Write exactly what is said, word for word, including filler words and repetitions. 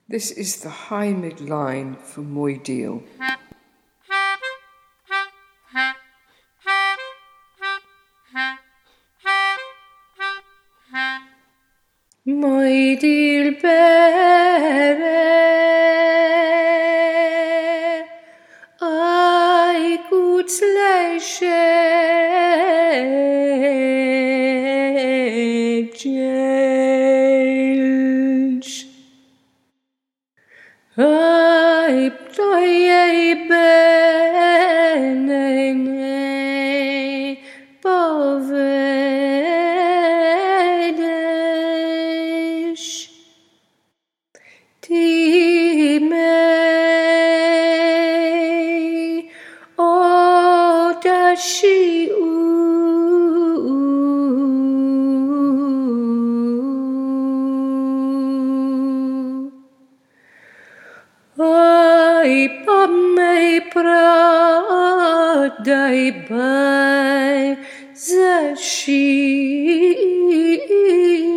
This is the high mid-line for Mwy Deal. Mwy Deal bere ai gut leiseb jailsh ai ptoi ei benene povedesh ti mei o dashi ai pamei pradai bai zashi